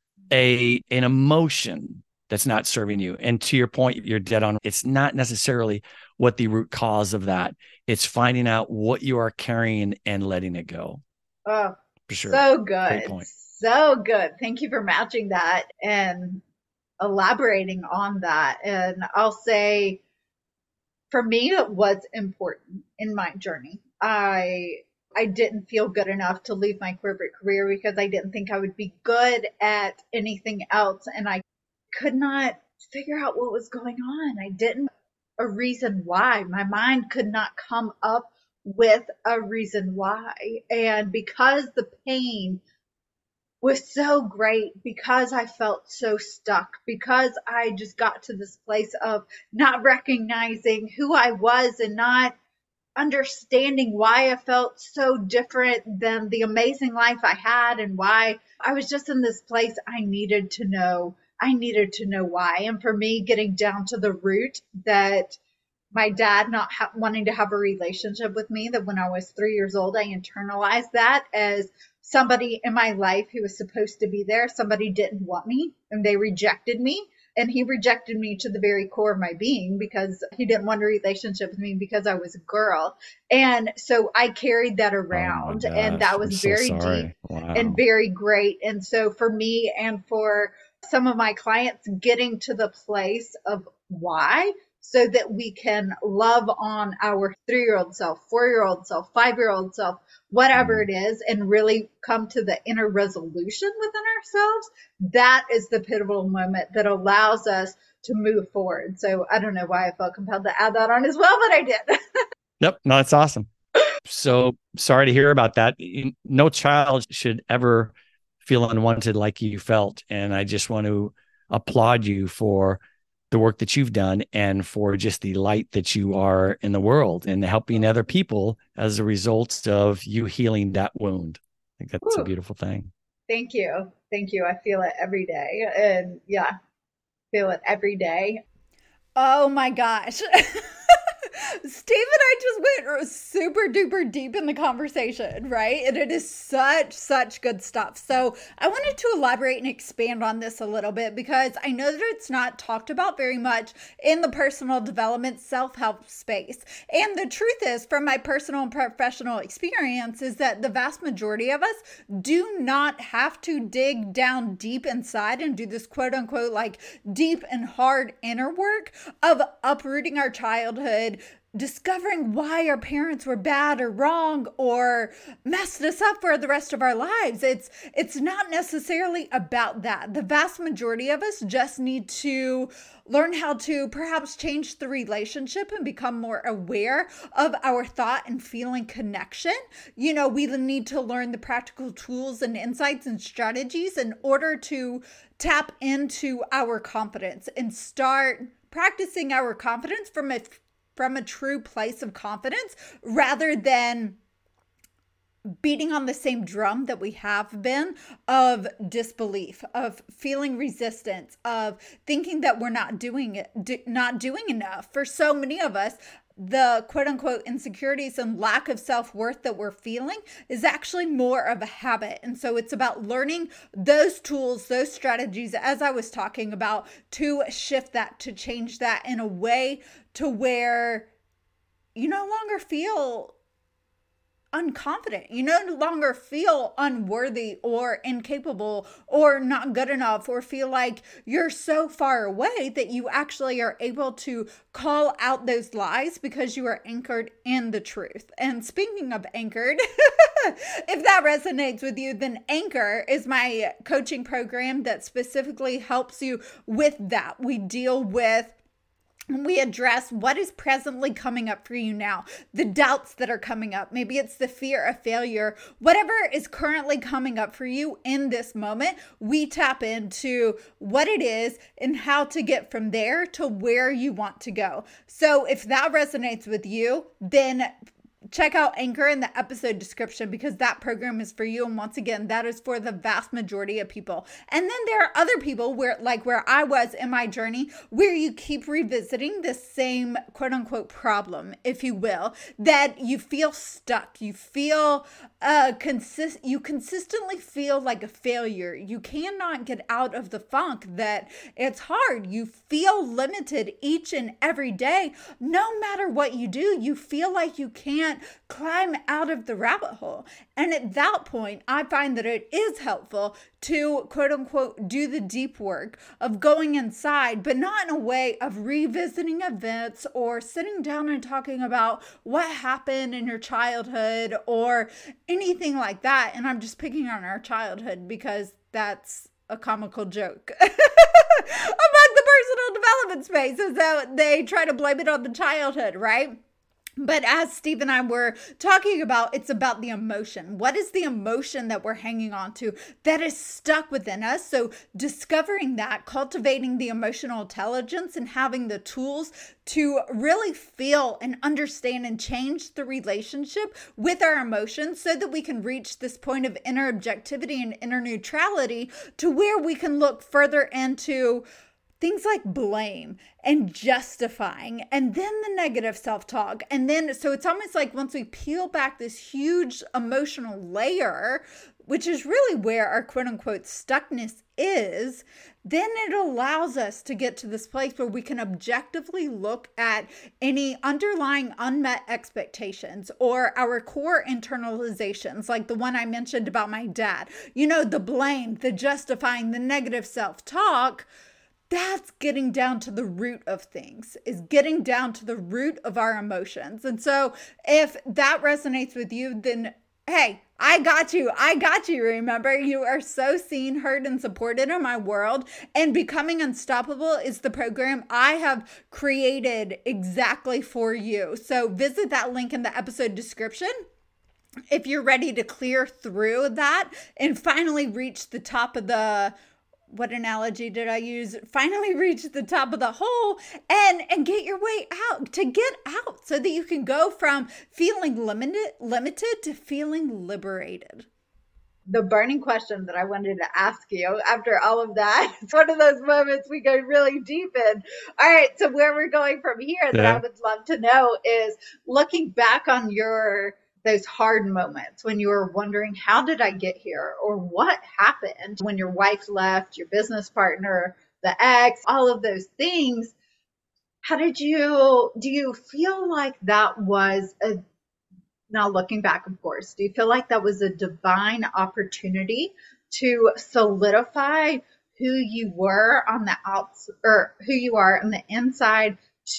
an emotion that's not serving you. And to your point, you're dead on. It's not necessarily what the root cause of that. It's finding out what you are carrying and letting it go. Oh, for sure. So good. Great point. So good. Thank you for matching that and elaborating on that. And I'll say, for me, it was important in my journey. I didn't feel good enough to leave my corporate career because I didn't think I would be good at anything else. And I could not figure out what was going on. I didn't a reason why. My mind could not come up with a reason why. And because the pain was so great, because I felt so stuck, because I just got to this place of not recognizing who I was and not understanding why I felt so different than the amazing life I had and why I was just in this place. I needed to know why. And for me, getting down to the root that my dad not wanting to have a relationship with me, that when I was 3 years old, I internalized that as somebody in my life who was supposed to be there. Somebody didn't want me and they rejected me. And he rejected me to the very core of my being because he didn't want a relationship with me because I was a girl. And so I carried that around, and that was very deep and very great. And so for me and for some of my clients, getting to the place of why, so that we can love on our 3-year-old self, 4-year-old self, 5-year-old self, whatever it is, and really come to the inner resolution within ourselves. That is the pivotal moment that allows us to move forward. So I don't know why I felt compelled to add that on as well, but I did. Yep. No, that's awesome. So sorry to hear about that. No child should ever feel unwanted like you felt. And I just want to applaud you for the work that you've done and for just the light that you are in the world and helping other people as a result of you healing that wound. I think that's a beautiful thing. Thank you. Thank you. I feel it every day. And yeah, feel it every day. Oh my gosh. Steve and I just went super duper deep in the conversation, right? And it is such good stuff. So I wanted to elaborate and expand on this a little bit because I know that it's not talked about very much in the personal development self-help space. And the truth is, from my personal and professional experience, is that the vast majority of us do not have to dig down deep inside and do this quote unquote like deep and hard inner work of uprooting our childhood, discovering why our parents were bad or wrong or messed us up for the rest of our lives. It's not necessarily about that. The vast majority of us just need to learn how to perhaps change the relationship and become more aware of our thought and feeling connection. We need to learn the practical tools and insights and strategies in order to tap into our confidence and start practicing our confidence from a true place of confidence rather than beating on the same drum that we have been of disbelief, of feeling resistance, of thinking that we're not doing enough. For so many of us, the quote unquote insecurities and lack of self-worth that we're feeling is actually more of a habit. And so it's about learning those tools, those strategies, as I was talking about, to shift that, to change that in a way to where you no longer feel unconfident. You no longer feel unworthy or incapable or not good enough, or feel like you're so far away that you actually are able to call out those lies because you are anchored in the truth. And speaking of anchored, if that resonates with you, then Anchor is my coaching program that specifically helps you with that. We address what is presently coming up for you now, the doubts that are coming up. Maybe it's the fear of failure, whatever is currently coming up for you in this moment. We tap into what it is and how to get from there to where you want to go. So if that resonates with you, then check out Anchor in the episode description, because that program is for you. And once again, that is for the vast majority of people. And then there are other people where I was in my journey, where you keep revisiting the same quote unquote problem, if you will, that you feel stuck. You feel you consistently feel like a failure. You cannot get out of the funk that it's hard. You feel limited each and every day. No matter what you do, you feel like you can't climb out of the rabbit hole. And at that point, I find that it is helpful to quote unquote do the deep work of going inside, but not in a way of revisiting events or sitting down and talking about what happened in your childhood or anything like that. And I'm just picking on our childhood because that's a comical joke among the personal development space, is that they try to blame it on the childhood, right? But as Steve and I were talking about, it's about the emotion. What is the emotion that we're hanging on to that is stuck within us? So discovering that, cultivating the emotional intelligence, and having the tools to really feel and understand and change the relationship with our emotions, so that we can reach this point of inner objectivity and inner neutrality, to where we can look further into things like blame and justifying, and then the negative self-talk. And then, so it's almost like once we peel back this huge emotional layer, which is really where our quote unquote stuckness is, then it allows us to get to this place where we can objectively look at any underlying unmet expectations or our core internalizations, like the one I mentioned about my dad, the blame, the justifying, the negative self-talk. That's getting down to the root of things, is getting down to the root of our emotions. And so if that resonates with you, then hey, I got you. Remember, you are so seen, heard, and supported in my world. And Becoming Unstoppable is the program I have created exactly for you. So visit that link in the episode description if you're ready to clear through that and finally reach the top of the, what analogy did I use? Finally reach the top of the hole and get your way out, to get out, so that you can go from feeling limited to feeling liberated. The burning question that I wanted to ask you after all of that, it's one of those moments we go really deep in. All right, so where we're going from here that I would love to know is, looking back on those hard moments when you were wondering, how did I get here? Or what happened when your wife left, your business partner, the ex, all of those things. Do you feel like that was now looking back, of course, do you feel like that was a divine opportunity to solidify who you were on the outside, or who you are on the inside,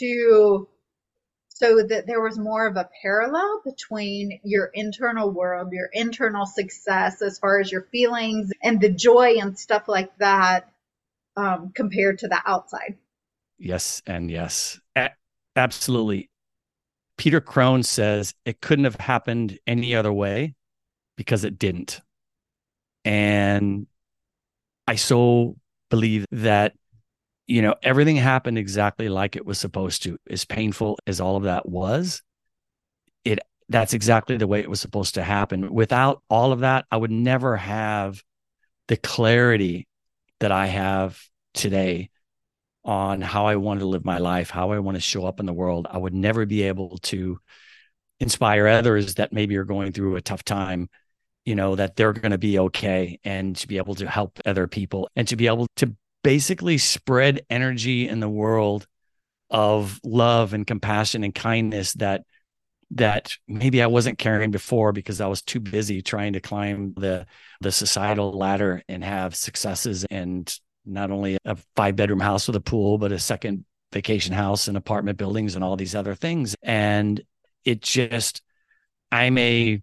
so that there was more of a parallel between your internal world, your internal success as far as your feelings and the joy and stuff like that, compared to the outside? Yes, and yes. Absolutely. Peter Crone says it couldn't have happened any other way because it didn't. And I so believe that everything happened exactly like it was supposed to. As painful as all of that was, that's exactly the way it was supposed to happen. Without all of that, I would never have the clarity that I have today on how I want to live my life, how I want to show up in the world. I would never be able to inspire others that maybe are going through a tough time, that they're going to be okay, and to be able to help other people, and to be able to basically spread energy in the world of love and compassion and kindness that that maybe I wasn't carrying before because I was too busy trying to climb the societal ladder and have successes, and not only a 5-bedroom house with a pool, but a second vacation house and apartment buildings and all these other things. And it just, I'm a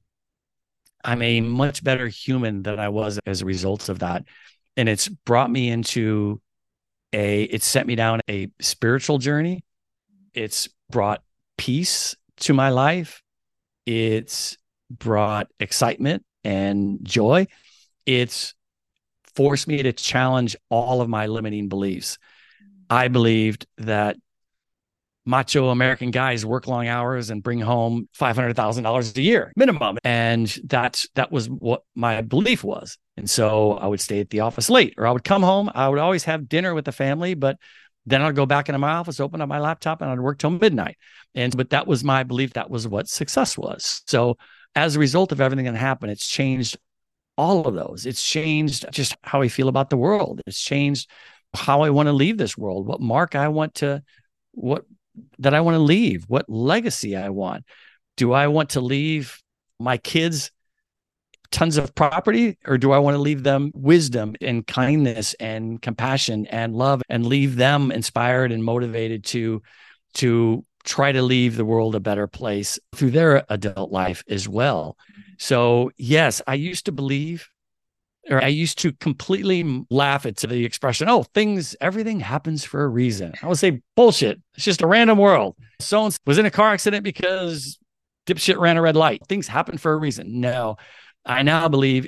much better human than I was as a result of that. And it's brought me into it set me down a spiritual journey. It's brought peace to my life. It's brought excitement and joy. It's forced me to challenge all of my limiting beliefs. I believed that macho American guys work long hours and bring home $500,000 a year minimum. And that was what my belief was. And so I would stay at the office late, or I would come home. I would always have dinner with the family, but then I'd go back into my office, open up my laptop, and I'd work till midnight. But that was my belief. That was what success was. So as a result of everything that happened, it's changed all of those. It's changed just how I feel about the world. It's changed how I want to leave this world, what mark I want to, that I want to leave, what legacy I want. Do I want to leave my kids tons of property, or do I want to leave them wisdom and kindness and compassion and love, and leave them inspired and motivated to try to leave the world a better place through their adult life as well? So yes, I used to believe, or I used to completely laugh at the expression, oh, everything happens for a reason. I would say, bullshit. It's just a random world. So-and-so was in a car accident because dipshit ran a red light. Things happen for a reason. No, I now believe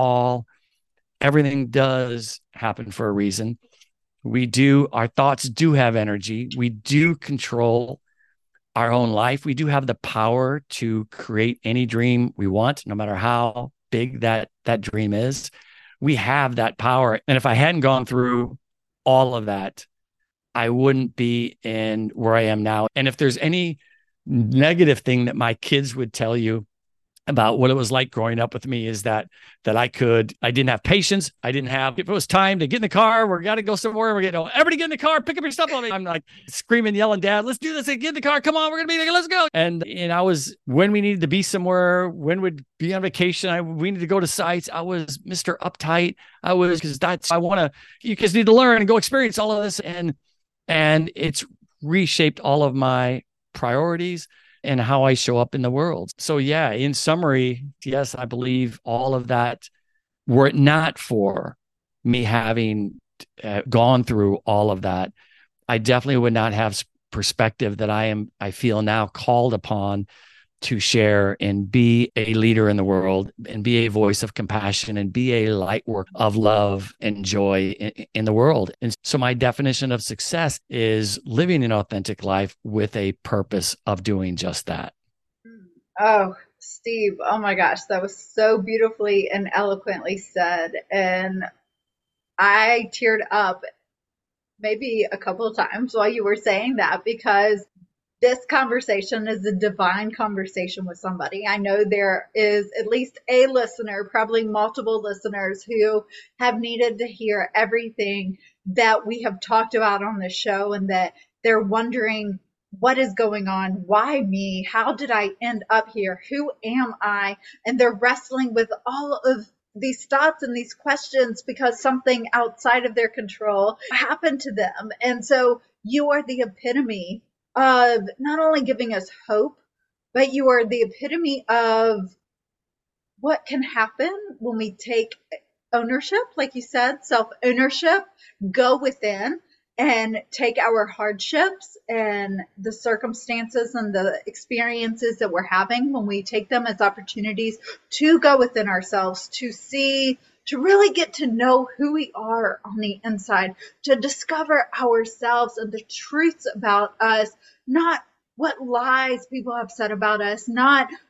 everything does happen for a reason. Our thoughts do have energy. We do control our own life. We do have the power to create any dream we want, no matter how big that dream is. We have that power. And if I hadn't gone through all of that, I wouldn't be in where I am now. And if there's any negative thing that my kids would tell you about what it was like growing up with me, is that I didn't have patience. If it was time to get in the car, we got to go somewhere. Everybody get in the car, pick up your stuff. I'm like screaming, yelling, Dad, let's do this. Get in the car. Come on. We're going to be there. Let's go. And when we needed to be somewhere, when we'd be on vacation, we needed to go to sites. I was Mr. Uptight. You guys need to learn and go experience all of this. And it's reshaped all of my priorities and how I show up in the world. So yeah, in summary, yes, I believe all of that, were it not for me having gone through all of that, I definitely would not have perspective that I feel now called upon to share and be a leader in the world and be a voice of compassion and be a light work of love and joy in the world. And so my definition of success is living an authentic life with a purpose of doing just that. Oh, Steve, oh my gosh, that was so beautifully and eloquently said. And I teared up maybe a couple of times while you were saying that, because this conversation is a divine conversation with somebody. I know there is at least a listener, probably multiple listeners, who have needed to hear everything that we have talked about on the show, and that they're wondering, what is going on? Why me? How did I end up here? Who am I? And they're wrestling with all of these thoughts and these questions because something outside of their control happened to them. And so you are the epitome of not only giving us hope, but you are the epitome of what can happen when we take ownership, like you said, self-ownership, go within and take our hardships and the circumstances and the experiences that we're having, when we take them as opportunities to go within ourselves, to see, to really get to know who we are on the inside, to discover ourselves and the truths about us, not what lies people have said about us, not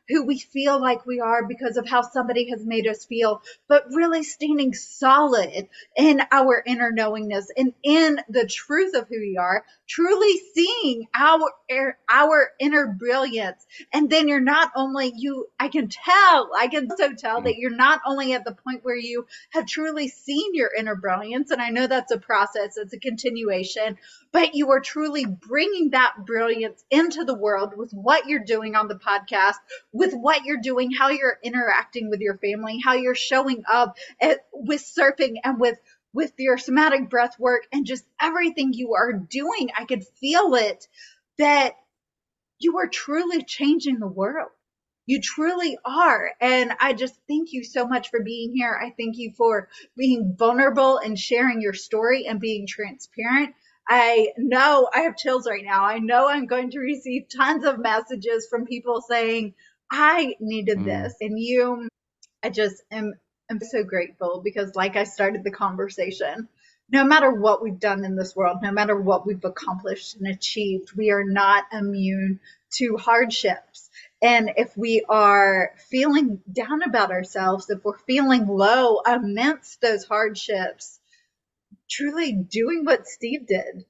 who we feel like we are because of how somebody has made us feel, but really standing solid in our inner knowingness and in the truth of who we are, truly seeing our inner brilliance. And then you're not only I can also tell that you're not only at the point where you have truly seen your inner brilliance. And I know that's a process, it's a continuation, but you are truly bringing that brilliance into the world with what you're doing on the podcast, with what you're doing, how you're interacting with your family, how you're showing up with surfing and with your somatic breath work and just everything you are doing. I could feel it, that you are truly changing the world. You truly are. And I just thank you so much for being here. I thank you for being vulnerable and sharing your story and being transparent. I know I have chills right now. I know I'm going to receive tons of messages from people saying, I needed this. And I just am so grateful because, like I started the conversation, no matter what we've done in this world, no matter what we've accomplished and achieved, we are not immune to hardships. And if we are feeling down about ourselves, if we're feeling low amidst those hardships, truly doing what Steve did,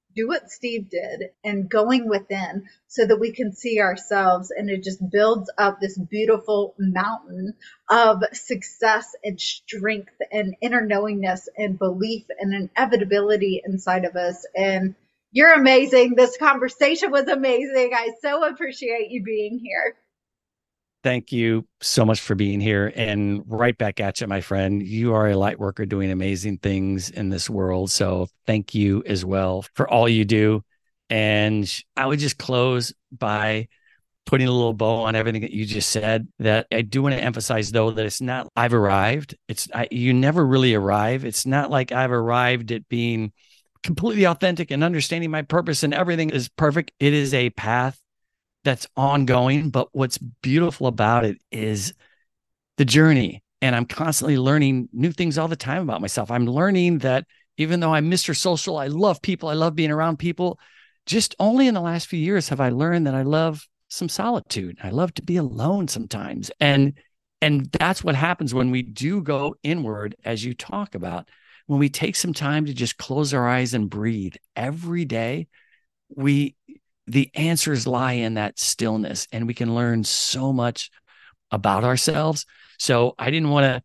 and going within so that we can see ourselves, and it just builds up this beautiful mountain of success and strength and inner knowingness and belief and inevitability inside of us. And you're amazing. This conversation was amazing. I so appreciate you being here. Thank you so much for being here, and right back at you, my friend. You are a light worker doing amazing things in this world. So thank you as well for all you do. And I would just close by putting a little bow on everything that you just said, that I do want to emphasize, though, that it's not I've arrived. You never really arrive. It's not like I've arrived at being completely authentic and understanding my purpose and everything is perfect. It is a path that's ongoing. But what's beautiful about it is the journey. And I'm constantly learning new things all the time about myself. I'm learning that even though I'm Mr. Social, I love people, I love being around people. Just only in the last few years have I learned that I love some solitude. I love to be alone sometimes. And that's what happens when we do go inward, as you talk about. When we take some time to just close our eyes and breathe every day, the answers lie in that stillness, and we can learn so much about ourselves. So I didn't want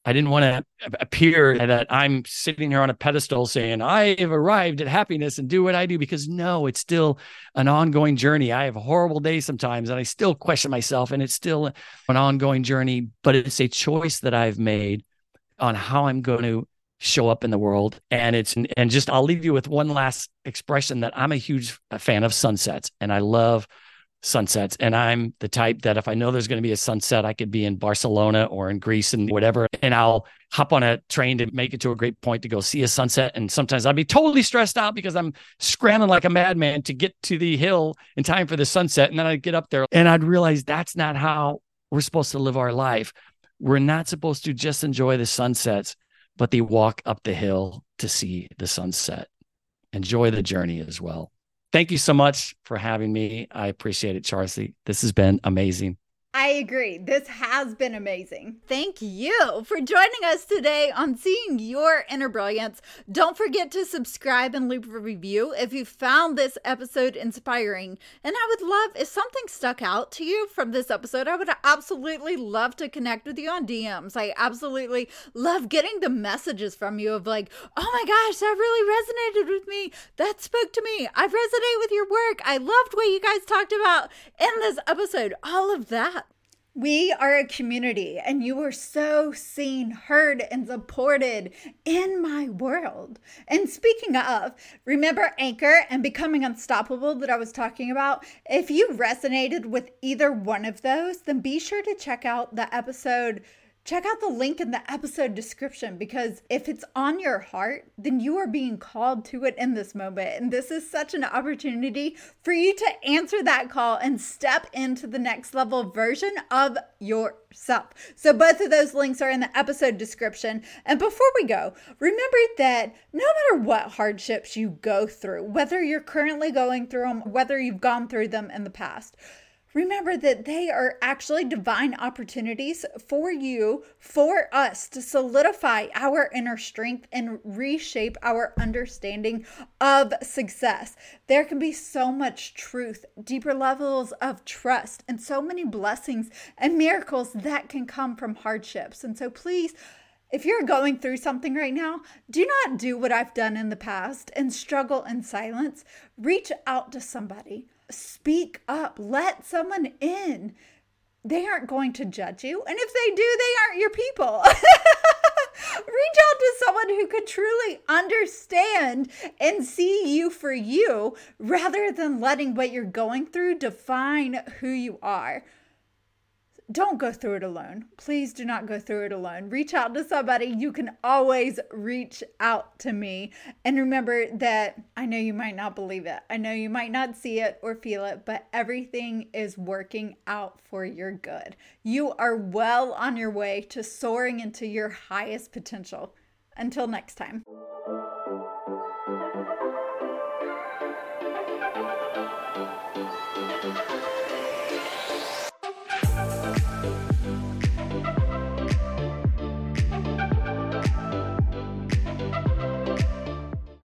to appear that I'm sitting here on a pedestal saying I have arrived at happiness and do what I do, because no, it's still an ongoing journey. I have horrible days sometimes and I still question myself, and it's still an ongoing journey, but it's a choice that I've made on how I'm going to show up in the world. And just I'll leave you with one last expression, that I'm a huge fan of sunsets, and I love sunsets. And I'm the type that if I know there's going to be a sunset, I could be in Barcelona or in Greece and whatever, and I'll hop on a train to make it to a great point to go see a sunset. And sometimes I'd be totally stressed out because I'm scrambling like a madman to get to the hill in time for the sunset. And then I'd get up there and I'd realize that's not how we're supposed to live our life. We're not supposed to just enjoy the sunsets, but they walk up the hill to see the sunset. Enjoy the journey as well. Thank you so much for having me. I appreciate it, Charcy. This has been amazing. I agree. This has been amazing. Thank you for joining us today on Seeing Your Inner Brilliance. Don't forget to subscribe and leave a review if you found this episode inspiring. And I would love, if something stuck out to you from this episode, I would absolutely love to connect with you on DMs. I absolutely love getting the messages from you of like, oh my gosh, that really resonated with me. That spoke to me. I resonate with your work. I loved what you guys talked about in this episode. All of that. We are a community, and you are so seen, heard, and supported in my world. And speaking of, remember Anchor and Becoming Unstoppable that I was talking about? If you resonated with either one of those, then be sure to check out the episode. Check out the link in the episode description, because if it's on your heart, then you are being called to it in this moment. And this is such an opportunity for you to answer that call and step into the next level version of yourself. So both of those links are in the episode description. And before we go, remember that no matter what hardships you go through, whether you're currently going through them, whether you've gone through them in the past, Remember that they are actually divine opportunities for you, for us to solidify our inner strength and reshape our understanding of success. There can be so much truth, deeper levels of trust, and so many blessings and miracles that can come from hardships. And so please, if you're going through something right now, do not do what I've done in the past and struggle in silence. Reach out to somebody. Speak up. Let someone in. They aren't going to judge you. And if they do, they aren't your people. Reach out to someone who could truly understand and see you for you rather than letting what you're going through define who you are. Don't go through it alone. Please do not go through it alone. Reach out to somebody. You can always reach out to me. And remember that I know you might not believe it. I know you might not see it or feel it, but everything is working out for your good. You are well on your way to soaring into your highest potential. Until next time.